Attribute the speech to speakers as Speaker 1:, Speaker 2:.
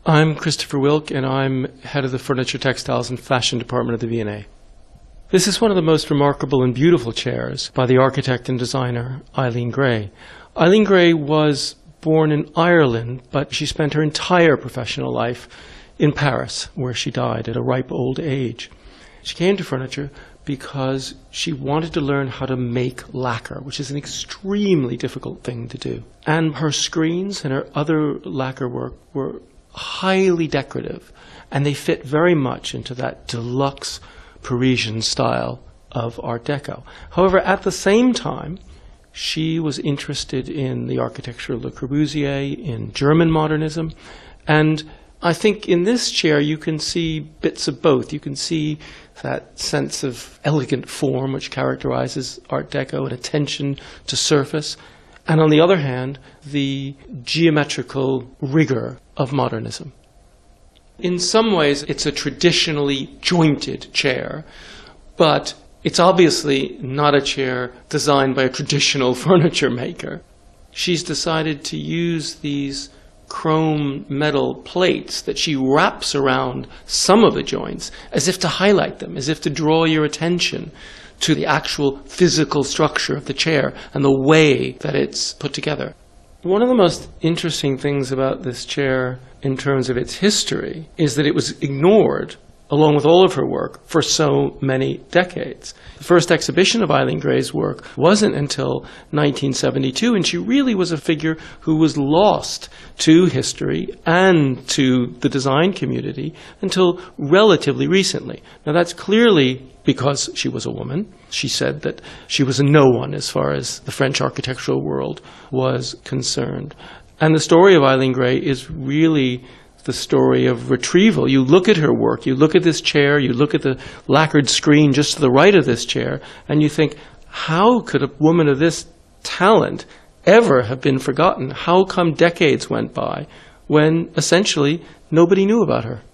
Speaker 1: I'm Christopher Wilk, and I'm head of the Furniture, Textiles and Fashion Department of the V&A. This is one of the most remarkable and beautiful chairs by the architect and designer Eileen Gray. Eileen Gray was born in Ireland, but she spent her entire professional life in Paris, where she died at a ripe old age. She came to furniture because she wanted to learn how to make lacquer, which is an extremely difficult thing to do. And her screens and her other lacquer work were highly decorative, and they fit very much into that deluxe Parisian style of Art Deco. However, at the same time, she was interested in the architecture of Le Corbusier, in German modernism, and I think in this chair you can see bits of both. You can see that sense of elegant form which characterizes Art Deco, and attention to surface, and on the other hand, the geometrical rigor of modernism. In some ways, it's a traditionally jointed chair, but it's obviously not a chair designed by a traditional furniture maker. She's decided to use these chrome metal plates that she wraps around some of the joints as if to highlight them, as if to draw your attention to the actual physical structure of the chair and the way that it's put together. One of the most interesting things about this chair in terms of its history is that it was ignored, along with all of her work, for so many decades. The first exhibition of Eileen Gray's work wasn't until 1972, and she really was a figure who was lost to history and to the design community until relatively recently. Now that's clearly because she was a woman. She said that she was a no one as far as the French architectural world was concerned. And the story of Eileen Gray is really the story of retrieval. You look at her work, you look at this chair, you look at the lacquered screen just to the right of this chair, and you think, how could a woman of this talent ever have been forgotten? How come decades went by when essentially nobody knew about her?